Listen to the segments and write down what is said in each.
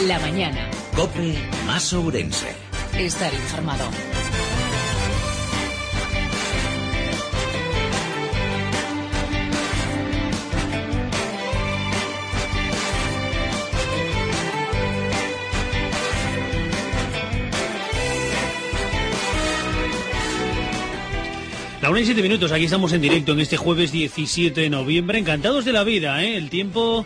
La mañana. COPE más Ourense. Estar informado. La 1 y 7 minutos, aquí estamos en directo en este jueves 17 de noviembre, encantados de la vida, ¿eh? El tiempo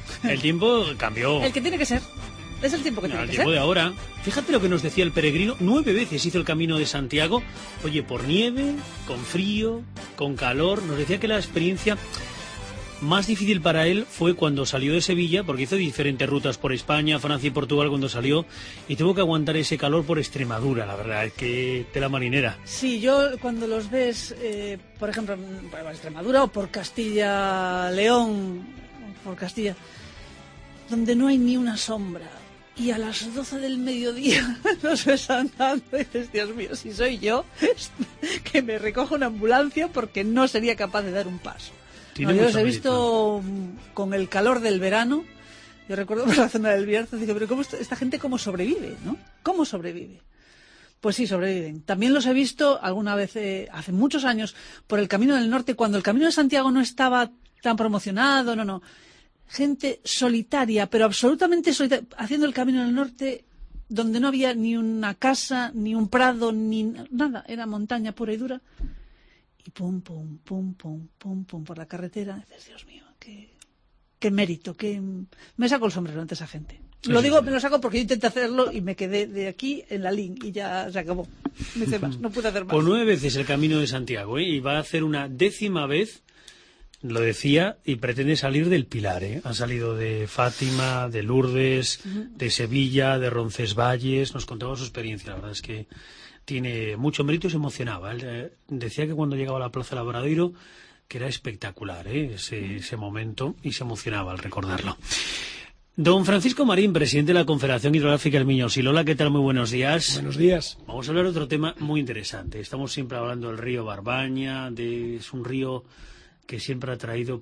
cambió. El que tiene que ser. Es el tiempo que tiene que ser. El tiempo de ahora. Fíjate lo que nos decía el peregrino, 9 veces hizo el Camino de Santiago, oye, por nieve, con frío, con calor, nos decía que la experiencia más difícil para él fue cuando salió de Sevilla, porque hizo diferentes rutas por España, Francia y Portugal cuando salió, y tuvo que aguantar ese calor por Extremadura, la verdad, es que tela marinera. Sí, yo cuando los ves, por ejemplo, por Extremadura o por Castilla-León, por Castilla, donde no hay ni una sombra, y a las 12 del mediodía los ves andando y dices, Dios mío, si soy yo, que me recoja una ambulancia porque no sería capaz de dar un paso. No, yo los he visto con el calor del verano. Yo recuerdo por la zona del Bierzo, digo, pero esta gente cómo sobrevive, ¿no? ¿Cómo sobrevive? Pues sí, sobreviven. También los he visto alguna vez, hace muchos años, por el Camino del Norte, cuando el Camino de Santiago no estaba tan promocionado, no. Gente solitaria, pero absolutamente solitaria, haciendo el Camino del Norte donde no había ni una casa, ni un prado, ni nada. Era montaña pura y dura. Y pum, pum, pum, pum, pum, pum, por la carretera. Dices, Dios mío, qué mérito, me saco el sombrero ante esa gente. Lo digo, me lo saco porque yo intenté hacerlo y me quedé de aquí en la link y ya se acabó. No hice más, no pude hacer más. Por 9 veces el Camino de Santiago, ¿eh? Y va a hacer una 10ª vez, lo decía, y pretende salir del Pilar, ¿eh? Ha salido de Fátima, de Lourdes, de Sevilla, de Roncesvalles, nos contaba su experiencia, la verdad es que tiene mucho mérito y se emocionaba. Él decía que cuando llegaba a la Plaza Labradoiro que era espectacular, ese momento, y se emocionaba al recordarlo. Don Francisco Marín, presidente de la Confederación Hidrográfica del Miño. Silola, ¿qué tal? Muy buenos días. Buenos días. Vamos a hablar de otro tema muy interesante. Estamos siempre hablando del río Barbaña, es un río que siempre ha traído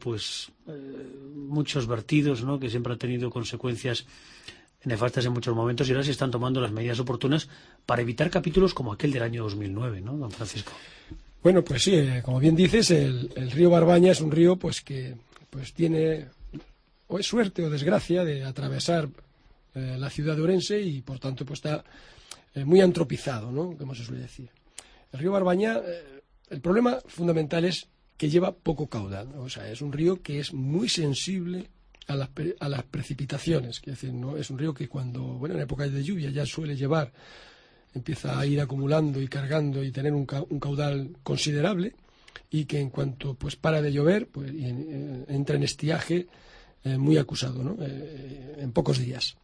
muchos vertidos, ¿no? Que siempre ha tenido consecuencias nefastas en muchos momentos, y ahora se están tomando las medidas oportunas para evitar capítulos como aquel del año 2009, ¿no, don Francisco? Bueno, pues sí, como bien dices, el río Barbaña es un río que tiene o es suerte o desgracia de atravesar la ciudad de Ourense y por tanto está muy antropizado, ¿no? Como se suele decir. El río Barbaña, el problema fundamental es que lleva poco caudal, ¿no? O sea, es un río que es muy sensible a las precipitaciones, es decir, no es un río que en época de lluvia ya suele empieza a ir acumulando y cargando y tener un caudal considerable, y que en cuanto para de llover entra en estiaje muy acusado, ¿no? En pocos días.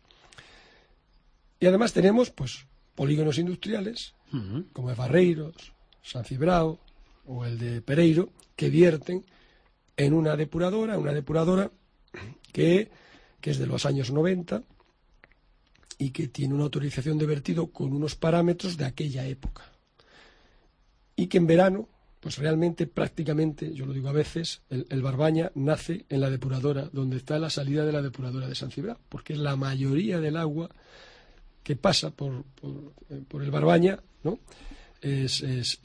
Y además tenemos polígonos industriales como el Barreiros, San Cibrao o el de Pereiro, que vierten en una depuradora que es de los años 90 y que tiene una autorización de vertido con unos parámetros de aquella época, y que en verano realmente prácticamente, yo lo digo a veces, el Barbaña nace en la depuradora donde está la salida de la depuradora de San Cibrao, porque es la mayoría del agua que pasa por el Barbaña, ¿no? Es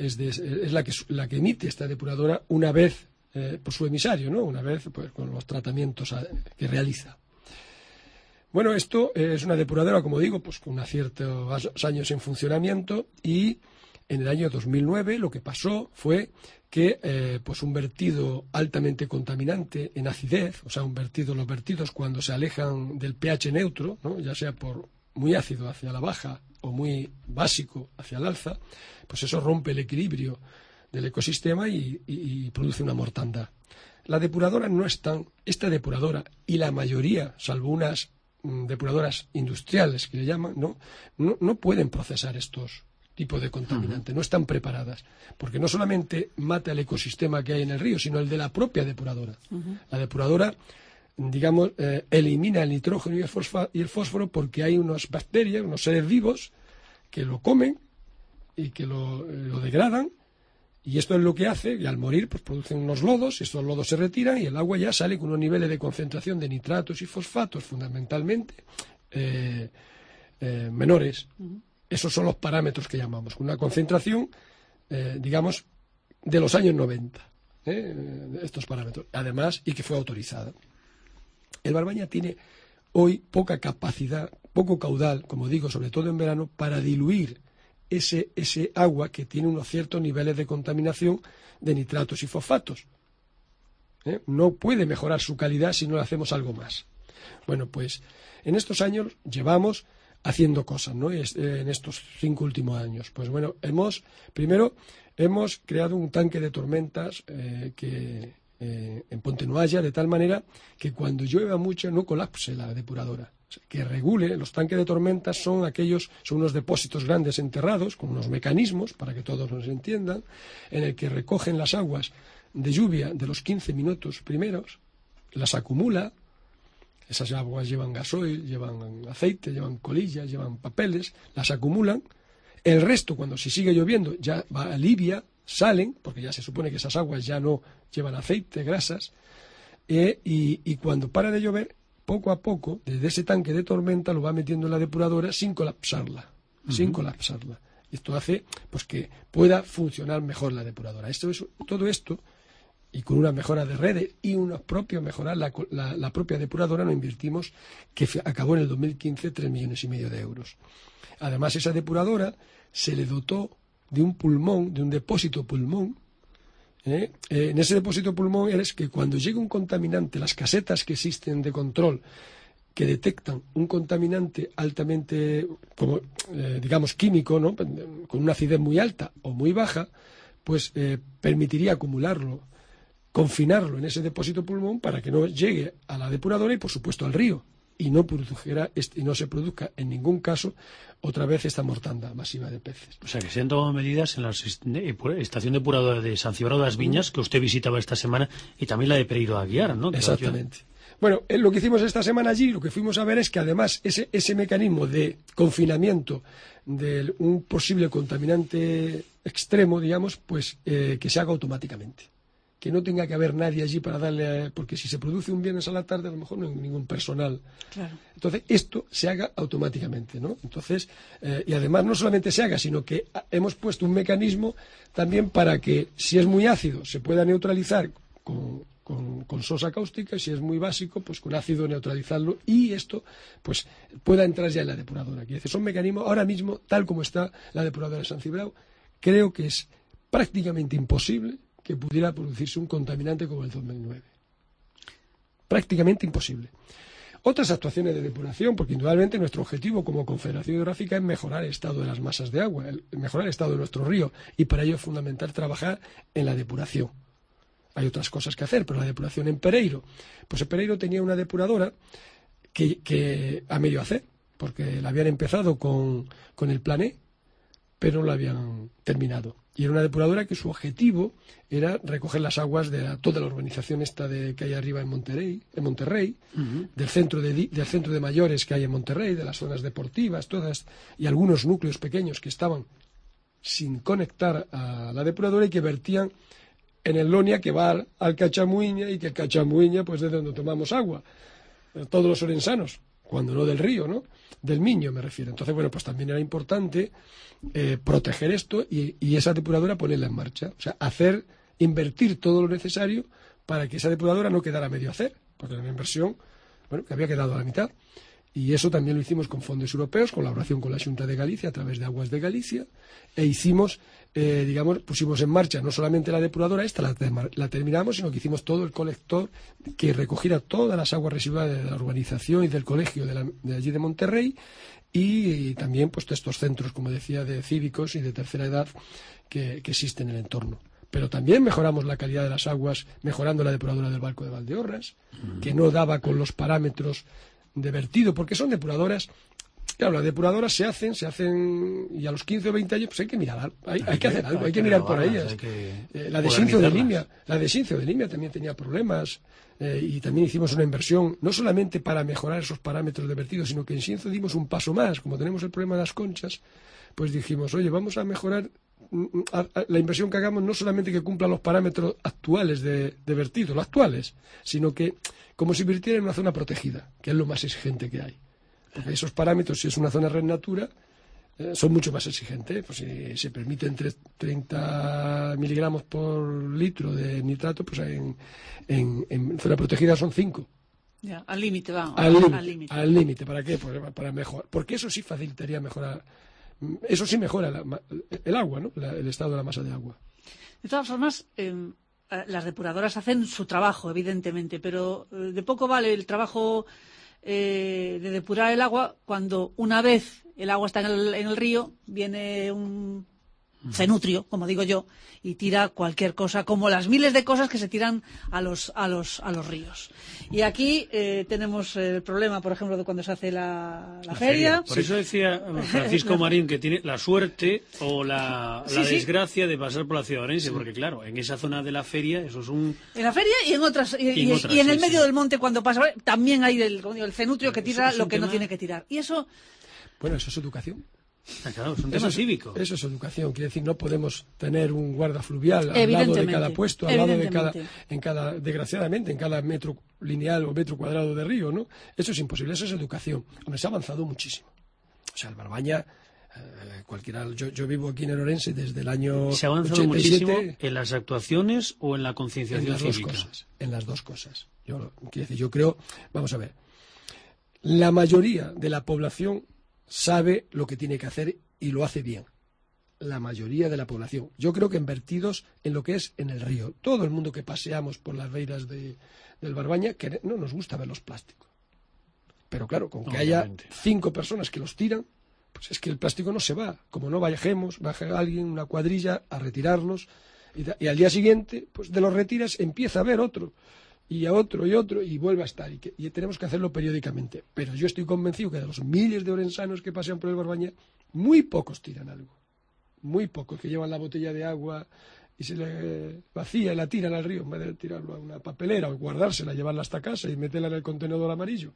la que emite esta depuradora una vez por su emisario, ¿no? Una vez con los tratamientos que realiza. Bueno, esto es una depuradora, como digo, con unos ciertos años en funcionamiento, y en el año 2009 lo que pasó fue que un vertido altamente contaminante en acidez, o sea, los vertidos cuando se alejan del pH neutro, ¿no? Ya sea por muy ácido hacia la baja o muy básico hacia el alza, eso rompe el equilibrio del ecosistema y produce una mortandad. La depuradora esta depuradora y la mayoría, salvo unas depuradoras industriales que le llaman, no pueden procesar estos tipos de contaminantes, no están preparadas, porque no solamente mata el ecosistema que hay en el río, sino el de la propia depuradora. La depuradora, digamos, elimina el nitrógeno y el fósforo porque hay unas bacterias, unos seres vivos que lo comen y que lo degradan, y esto es lo que hace, y al morir producen unos lodos, y estos lodos se retiran y el agua ya sale con unos niveles de concentración de nitratos y fosfatos fundamentalmente menores. Esos son los parámetros que llamamos. Una concentración, digamos, de los años 90. Estos parámetros. Además, y que fue autorizada. El Barbaña tiene hoy poca capacidad, poco caudal, como digo, sobre todo en verano, para diluir ese agua que tiene unos ciertos niveles de contaminación de nitratos y fosfatos. No puede mejorar su calidad si no le hacemos algo más. Bueno, pues en estos años llevamos haciendo cosas, ¿no? En estos 5 últimos años. Pues bueno, primero hemos creado un tanque de tormentas en Ponte Nuaya, de tal manera que cuando llueva mucho no colapse la depuradora. O sea, que regule. Los tanques de tormentas son unos depósitos grandes enterrados con unos mecanismos, para que todos nos entiendan, en el que recogen las aguas de lluvia de los 15 minutos primeros, las acumula. Esas aguas llevan gasoil, llevan aceite, llevan colillas, llevan papeles, las acumulan. El resto, cuando si sigue lloviendo, ya va a Libia, salen, porque ya se supone que esas aguas ya no llevan aceite, grasas, y cuando para de llover, poco a poco, desde ese tanque de tormenta lo va metiendo en la depuradora sin colapsarla. Esto hace pues que pueda funcionar mejor la depuradora. Todo esto, y con una mejora de redes y una propia mejorar la propia depuradora, nos invertimos, que acabó en el 2015, 3,5 millones de euros. Además, esa depuradora se le dotó de un pulmón, de un depósito pulmón. En ese depósito pulmón es que cuando llega un contaminante, las casetas que existen de control que detectan un contaminante altamente, digamos, químico, ¿no? Con una acidez muy alta o muy baja, pues permitiría acumularlo, confinarlo en ese depósito pulmón para que no llegue a la depuradora y, por supuesto, al río, y no se produzca en ningún caso otra vez esta mortanda masiva de peces. O sea, que se han tomado medidas en la estación depuradora de San Cibrao de las Viñas, que usted visitaba esta semana, y también la de Pereiro Aguiar, ¿no? Exactamente. Bueno, lo que hicimos esta semana allí, lo que fuimos a ver es que además ese mecanismo de confinamiento de un posible contaminante extremo, digamos, pues que se haga automáticamente. Que no tenga que haber nadie allí para darle... Porque si se produce un viernes a la tarde, a lo mejor no hay ningún personal. Claro. Entonces, esto se haga automáticamente, ¿no? Entonces, y además no solamente se haga, sino que hemos puesto un mecanismo también para que, si es muy ácido, se pueda neutralizar con sosa cáustica, y si es muy básico, pues con ácido neutralizarlo, y esto pues pueda entrar ya en la depuradora. Quiere decir, son mecanismos, ahora mismo, tal como está la depuradora de San Cibrao, creo que es prácticamente imposible que pudiera producirse un contaminante como el 2009. Prácticamente imposible. Otras actuaciones de depuración, porque indudablemente nuestro objetivo como Confederación Hidrográfica es mejorar el estado de las masas de agua, mejorar el estado de nuestro río, y para ello es fundamental trabajar en la depuración. Hay otras cosas que hacer, pero la depuración en Pereiro. Pues en Pereiro tenía una depuradora que a medio hacer, porque la habían empezado con el plan E, pero no la habían terminado. Y era una depuradora que su objetivo era recoger las aguas de toda la urbanización que hay arriba en Monterrey, del centro de mayores que hay en Monterrey, de las zonas deportivas, todas, y algunos núcleos pequeños que estaban sin conectar a la depuradora y que vertían en el Lonia, que va al Cachamuiña, y que el Cachamuiña pues es de donde tomamos agua, todos los orensanos, cuando no del río, ¿no? Del Miño me refiero. Entonces, bueno, pues también era importante proteger esto y esa depuradora ponerla en marcha. O sea, invertir todo lo necesario para que esa depuradora no quedara a medio hacer, porque era una inversión, bueno, que había quedado a la mitad. Y eso también lo hicimos con fondos europeos, colaboración con la Xunta de Galicia a través de Aguas de Galicia, e hicimos, pusimos en marcha no solamente la depuradora, la terminamos, sino que hicimos todo el colector que recogiera todas las aguas residuales de la urbanización y del colegio de allí de Monterrey, y también pues estos centros, como decía, de cívicos y de tercera edad que existen en el entorno. Pero también mejoramos la calidad de las aguas, mejorando la depuradora del Barco de Valdeorras, que no daba con los parámetros de vertido, porque son depuradoras. Claro, las depuradoras se hacen y a los 15 o 20 años pues hay que mirar, hay que hacer algo, hay que mirar por ellas. La de Sincio de Limia también tenía problemas, y también hicimos una inversión, no solamente para mejorar esos parámetros de vertido, sino que en Sincio dimos un paso más. Como tenemos el problema de las conchas, pues dijimos, oye, vamos a mejorar la inversión que hagamos, no solamente que cumpla los parámetros actuales de vertido, los actuales, sino que como si vertiera en una zona protegida, que es lo más exigente que hay. Porque esos parámetros, si es una zona red natura, son mucho más exigentes. Pues si se permiten 30 miligramos por litro de nitrato, pues en zona protegida son 5. Ya, al límite, vamos. Al límite. ¿Para qué? Pues para mejorar. Porque eso sí facilitaría mejorar. Eso sí mejora el agua, ¿no? El estado de la masa de agua. De todas formas, las depuradoras hacen su trabajo, evidentemente, pero de poco vale el trabajo de depurar el agua cuando una vez el agua está en el río, viene un cenutrio, como digo yo, y tira cualquier cosa, como las miles de cosas que se tiran a los ríos. Y aquí tenemos el problema, por ejemplo, de cuando se hace la feria. Por eso decía Francisco Marín que tiene la suerte o la desgracia de pasar por la ciudad de Orense, porque claro, en esa zona de la feria, eso es un... En la feria y en otras, y en el medio del monte cuando pasa, también hay el cenutrio que tira lo que no tiene que tirar. Y eso... Bueno, eso es educación. Claro, es un tema cívico. Eso es educación. Quiere decir, no podemos tener un guarda fluvial al lado de cada puesto, al lado de cada, desgraciadamente, en cada metro lineal o metro cuadrado de río, ¿no? Eso es imposible, eso es educación. Hombre, se ha avanzado muchísimo. O sea, el Barbaña, cualquiera, yo vivo aquí en el Orense desde el año 87. ¿Se ha avanzado muchísimo en las actuaciones o en la concienciación cívica? En las dos cosas. Yo creo, vamos a ver, la mayoría de la población sabe lo que tiene que hacer y lo hace bien. La mayoría de la población. Yo creo que invertidos en lo que es en el río. Todo el mundo que paseamos por las reiras del Barbaña, que no nos gusta ver los plásticos. Pero claro, con que haya 5 personas que los tiran, pues es que el plástico no se va. Como no bajemos, baja alguien, una cuadrilla, a retirarlos. Y al día siguiente, pues de los retiras empieza a haber otro. Y a otro, y vuelve a estar. Y tenemos que hacerlo periódicamente. Pero yo estoy convencido que de los miles de orensanos que pasean por el Barbaña, muy pocos tiran algo. Muy pocos que llevan la botella de agua y se le vacía y la tiran al río en vez de tirarlo a una papelera o guardársela, llevarla hasta casa y meterla en el contenedor amarillo.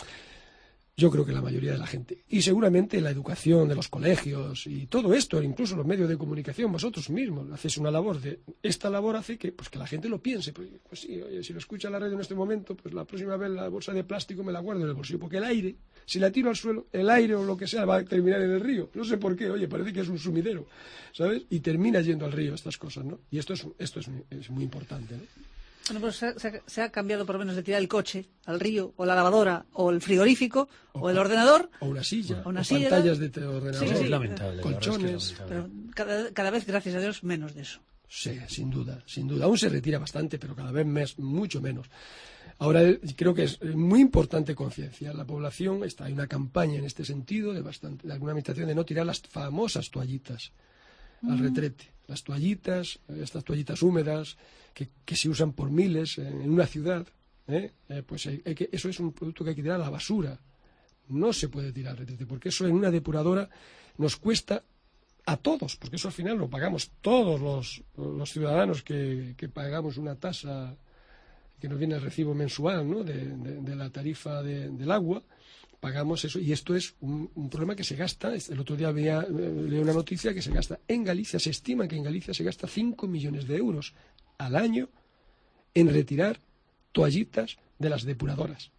Yo creo que la mayoría de la gente. Y seguramente la educación de los colegios y todo esto, incluso los medios de comunicación, vosotros mismos, hacéis una labor esta labor hace que la gente lo piense. Pues sí, oye, si lo escucha la radio en este momento, pues la próxima vez la bolsa de plástico me la guardo en el bolsillo. Porque el aire, si la tiro al suelo, el aire o lo que sea va a terminar en el río. No sé por qué, oye, parece que es un sumidero, ¿sabes? Y termina yendo al río estas cosas, ¿no? Y esto es muy importante, ¿no? Bueno, pues se ha cambiado por lo menos de tirar el coche al río, o la lavadora, o el frigorífico, o el ordenador. O una silla, o pantallas de ordenador. Sí. Es lamentable. Colchones. Pero cada vez, gracias a Dios, menos de eso. Sí, sin duda. Aún se retira bastante, pero cada vez mucho menos. Ahora, creo que es muy importante concienciar la población. Hay una campaña en este sentido de alguna administración de no tirar las famosas toallitas al retrete. Las toallitas, estas toallitas húmedas que se usan por miles en una ciudad, pues eso es un producto que hay que tirar a la basura. No se puede tirar al retrete, porque eso en una depuradora nos cuesta a todos, porque eso al final lo pagamos todos los ciudadanos que pagamos una tasa que nos viene el recibo mensual, ¿no? de la tarifa del agua. Pagamos eso, y esto es un problema que se gasta. El otro día leí una noticia que se gasta en Galicia, se estima que en Galicia se gasta 5 millones de euros al año en retirar toallitas de las depuradoras.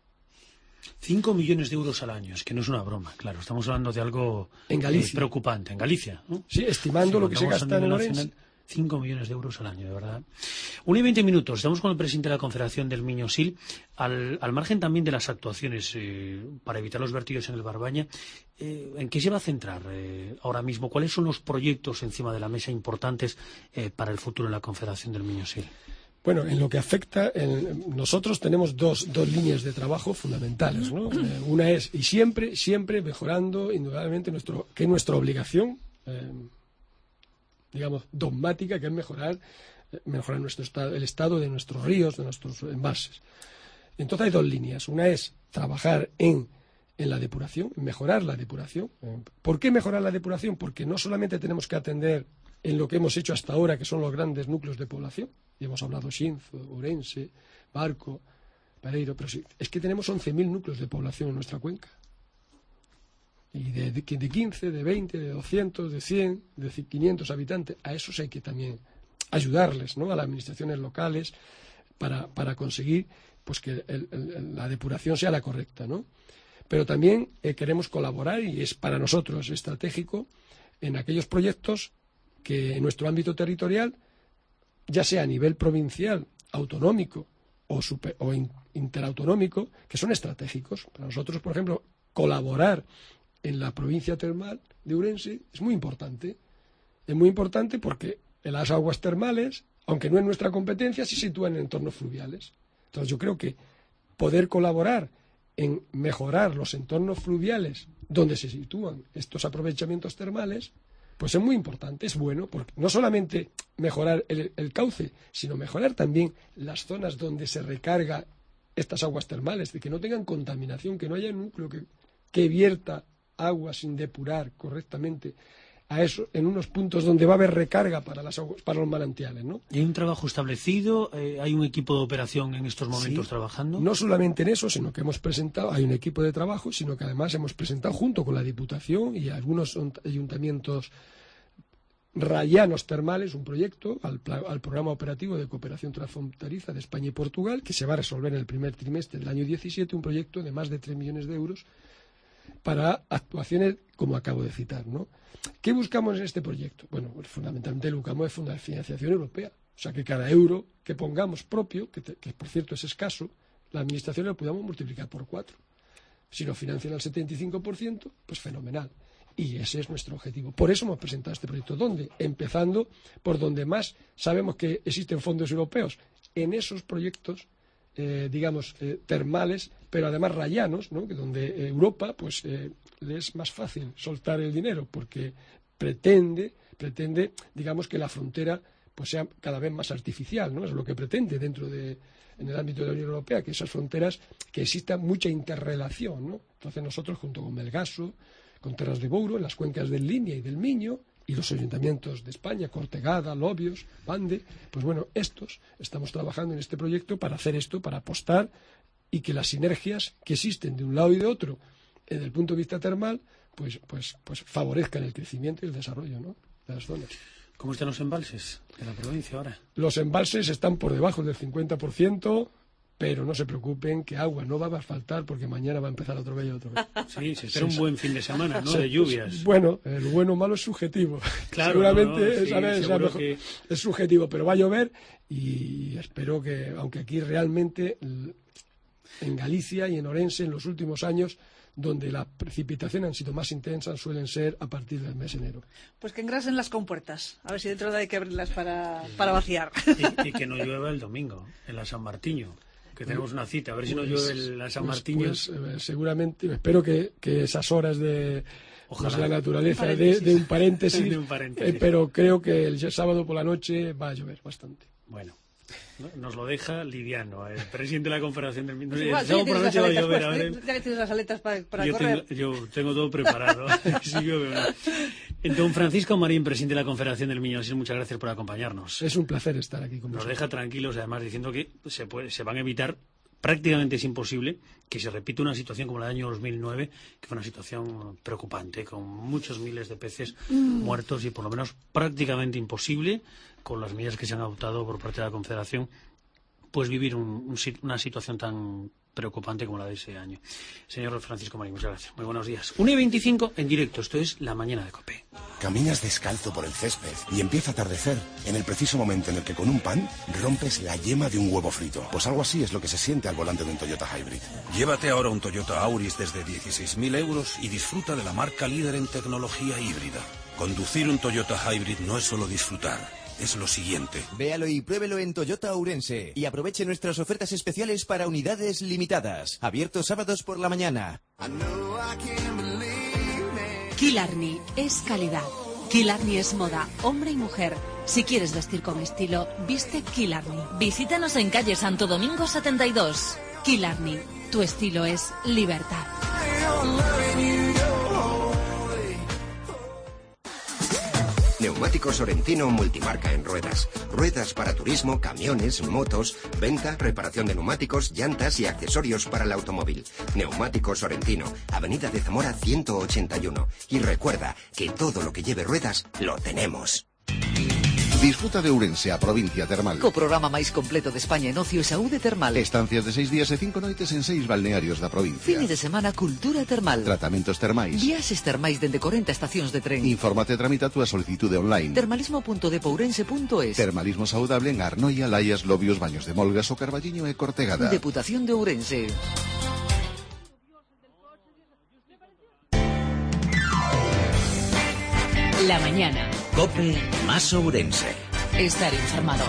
5 millones de euros al año, es que no es una broma, claro, estamos hablando de algo preocupante. En Galicia, ¿no? Sí, estimando lo que se gasta en Orense. 5 millones de euros al año, de verdad. 1:20, estamos con el presidente de la Confederación del Miño-Sil, al margen también de las actuaciones para evitar los vertidos en el Barbaña. ¿En qué se va a centrar ahora mismo? ¿Cuáles son los proyectos encima de la mesa importantes para el futuro de la Confederación del Miño-Sil? Bueno, en lo que afecta, nosotros tenemos dos líneas de trabajo fundamentales, ¿no? Una es, y siempre mejorando, indudablemente, que es nuestra obligación, digamos, dogmática, que es mejorar el estado de nuestros ríos, de nuestros embalses. Entonces hay 2 líneas. Una es trabajar en la depuración, mejorar la depuración. ¿Por qué mejorar la depuración? Porque no solamente tenemos que atender en lo que hemos hecho hasta ahora, que son los grandes núcleos de población, y hemos hablado Xinzo, Ourense, Barco, Pereiro, pero sí, es que tenemos 11.000 núcleos de población en nuestra cuenca. Y de 15, de 20, de 200, de 100, de 500 habitantes, a esos hay que también ayudarles, ¿no? A las administraciones locales para conseguir pues que la depuración sea la correcta, ¿no? pero también queremos colaborar, y es para nosotros estratégico, en aquellos proyectos que en nuestro ámbito territorial, ya sea a nivel provincial, autonómico o interautonómico, que son estratégicos. Para nosotros, por ejemplo, colaborar en la provincia termal de Ourense es muy importante. Es muy importante porque las aguas termales, aunque no es nuestra competencia, se sitúan en entornos fluviales. Entonces yo creo que poder colaborar en mejorar los entornos fluviales donde se sitúan estos aprovechamientos termales, pues es muy importante, es bueno, porque no solamente mejorar el cauce, sino mejorar también las zonas donde se recarga estas aguas termales, de que no tengan contaminación, que no haya núcleo que vierta agua sin depurar correctamente a eso, en unos puntos donde va a haber recarga para las aguas, para los manantiales, ¿no? ¿Y hay un trabajo establecido? ¿Hay un equipo de operación en estos momentos trabajando? No solamente en eso, sino que hemos presentado, hay un equipo de trabajo, sino que además hemos presentado junto con la Diputación y algunos ayuntamientos rayanos termales un proyecto al programa operativo de cooperación transfronteriza de España y Portugal, que se va a resolver en el primer trimestre del año 17, un proyecto de más de 3 millones de euros para actuaciones como acabo de citar, ¿no? ¿Qué buscamos en este proyecto? Bueno, pues fundamentalmente lo que buscamos es la financiación europea. O sea, que cada euro que pongamos propio, que por cierto es escaso, la administración lo podamos multiplicar por 4. Si lo financian al 75%, pues fenomenal. Y ese es nuestro objetivo. Por eso hemos presentado este proyecto. ¿Dónde? Empezando por donde más sabemos que existen fondos europeos. En esos proyectos, termales, pero además rayanos, ¿no? Que donde Europa pues le es más fácil soltar el dinero porque pretende, digamos, que la frontera pues sea cada vez más artificial, ¿no? Es lo que pretende en el ámbito de la Unión Europea, que esas fronteras, que exista mucha interrelación, ¿no? Entonces nosotros, junto con Melgaso, con Terras de Bouro, en las cuencas del Linia y del Miño, y los ayuntamientos de España, Cortegada, Lobios, Bande, pues bueno, estamos trabajando en este proyecto para hacer esto, para apostar y que las sinergias que existen de un lado y de otro, desde el punto de vista termal, pues favorezcan el crecimiento y el desarrollo, ¿no?, de las zonas. ¿Cómo están los embalses de la provincia ahora? Los embalses están por debajo del 50%, pero no se preocupen que agua no va a faltar porque mañana va a empezar otro vez. Sí, se espera un buen fin de semana, ¿no? De lluvias. Bueno, el bueno o malo es subjetivo. Claro, seguramente sí, es subjetivo, pero va a llover y espero que, aunque aquí realmente en Galicia y en Orense en los últimos años, donde las precipitaciones han sido más intensas, suelen ser a partir del mes de enero. Pues que engrasen las compuertas, a ver si dentro de hay que abrirlas para vaciar. Y que no llueva el domingo, en la San Martiño, que tenemos una cita, a ver si no llueve en la San Martiño. Seguramente, espero que esas horas de la naturaleza de un paréntesis, pero creo que el sábado por la noche va a llover bastante. Bueno. Nos lo deja liviano, el presidente de la Confederación del Miño. Ya que tienes las aletas para correr. Yo tengo todo preparado. Sí, don Francisco Marín, presidente de la Confederación del Miño, muchas gracias por acompañarnos. Es un placer estar aquí con vosotros. Nos deja tranquilos, además, diciendo que se van a evitar, prácticamente es imposible, que se repita una situación como la del año 2009, que fue una situación preocupante, con muchos miles de peces muertos y por lo menos prácticamente imposible, con las medidas que se han adoptado por parte de la Confederación, pues vivir una situación tan preocupante como la de ese año. Señor Francisco Marín, muchas gracias. Muy buenos días. 1:25 en directo, esto es La Mañana de COPE. Caminas descalzo por el césped y empieza a atardecer en el preciso momento en el que con un pan rompes la yema de un huevo frito. Pues algo así es lo que se siente al volante de un Toyota Hybrid. Llévate ahora un Toyota Auris desde 16.000 euros y disfruta de la marca líder en tecnología híbrida. Conducir un Toyota Hybrid no es solo disfrutar, es lo siguiente. Véalo y pruébelo en Toyota Ourense y aproveche nuestras ofertas especiales para unidades limitadas. Abiertos sábados por la mañana. Killarney es calidad. Killarney es moda, hombre y mujer. Si quieres vestir con estilo, viste Killarney. Visítanos en calle Santo Domingo 72. Killarney, tu estilo es libertad. Neumáticos Sorentino multimarca en ruedas. Ruedas para turismo, camiones, motos, venta, reparación de neumáticos, llantas y accesorios para el automóvil. Neumáticos Sorentino, Avenida de Zamora 181. Y recuerda que todo lo que lleve ruedas lo tenemos. Disfruta de Ourense, a provincia termal. Co programa máis completo de España en ocio e saúde termal. Estancias de 6 días e 5 noites en 6 balnearios da provincia. Fines de semana cultura termal. Tratamentos termais. Viaxes termais dende 40 estacións de tren. Infórmate e tramita a túa solicitude online. Termalismo.depourense.es. Termalismo saudable en Arnoia, Laias, Lobios, Baños de Molgas, O Carballiño e Cortegada. Deputación de Ourense. La mañana. COPE más Ourense. Estar informado.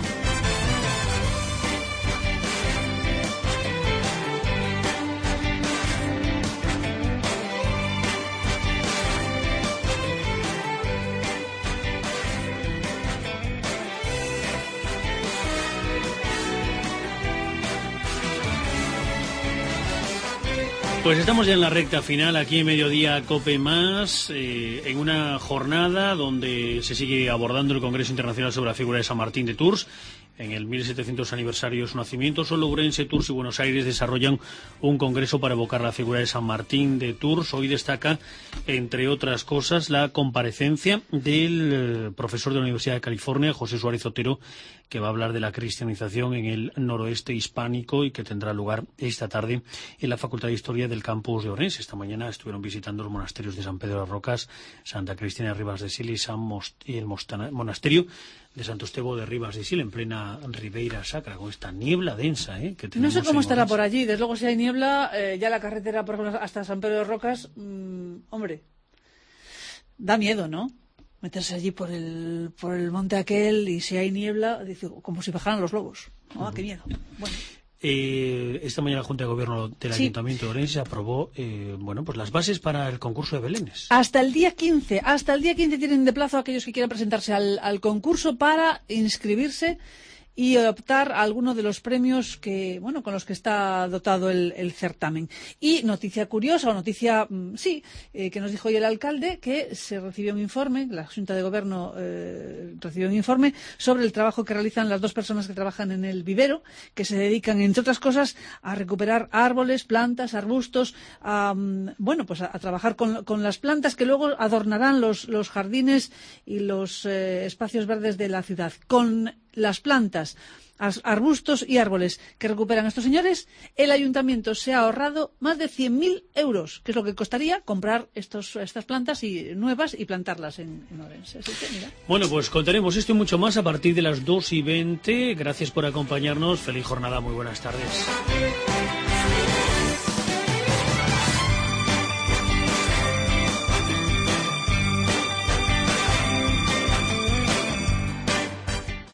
Pues estamos ya en la recta final, aquí en Mediodía COPE más, en una jornada donde se sigue abordando el Congreso Internacional sobre la figura de San Martín de Tours. En el 1700 aniversario de su nacimiento, solo Ourense, Tours y Buenos Aires desarrollan un congreso para evocar la figura de San Martín de Tours. Hoy destaca, entre otras cosas, la comparecencia del profesor de la Universidad de California, José Suárez Otero, que va a hablar de la cristianización en el noroeste hispánico y que tendrá lugar esta tarde en la Facultad de Historia del campus de Ourense. Esta mañana estuvieron visitando los monasterios de San Pedro de las Rocas, Santa Cristina de Ribas de Sil y el monasterio de Santo Estevo de Ribas de Sil, en plena Ribeira Sacra, con esta niebla densa que tenemos. No sé cómo estará por allí. Desde luego, si hay niebla, ya la carretera, por ejemplo, hasta San Pedro de Rocas, hombre, da miedo, ¿no? Meterse allí por el monte aquel, y si hay niebla, dice, como si bajaran los lobos. ¡Ah, qué miedo! Bueno. Esta mañana la Junta de Gobierno del Ayuntamiento de Ourense aprobó pues las bases para el concurso de Belénes. Hasta el día 15 tienen de plazo aquellos que quieran presentarse al concurso para inscribirse y optar a alguno de los premios con los que está dotado el certamen. Y noticia curiosa, o noticia, que nos dijo hoy el alcalde, que se recibió un informe, la Junta de Gobierno recibió un informe sobre el trabajo que realizan las 2 personas que trabajan en el vivero, que se dedican, entre otras cosas, a recuperar árboles, plantas, arbustos, a trabajar con las plantas que luego adornarán los jardines y los espacios verdes de la ciudad. Con las plantas, arbustos y árboles que recuperan estos señores, el ayuntamiento se ha ahorrado más de 100.000 euros, que es lo que costaría comprar estas plantas nuevas y plantarlas en Ourense. Así que, mira. Bueno, pues contaremos esto y mucho más a partir de las 2:20. Gracias por acompañarnos. Feliz jornada, muy buenas tardes.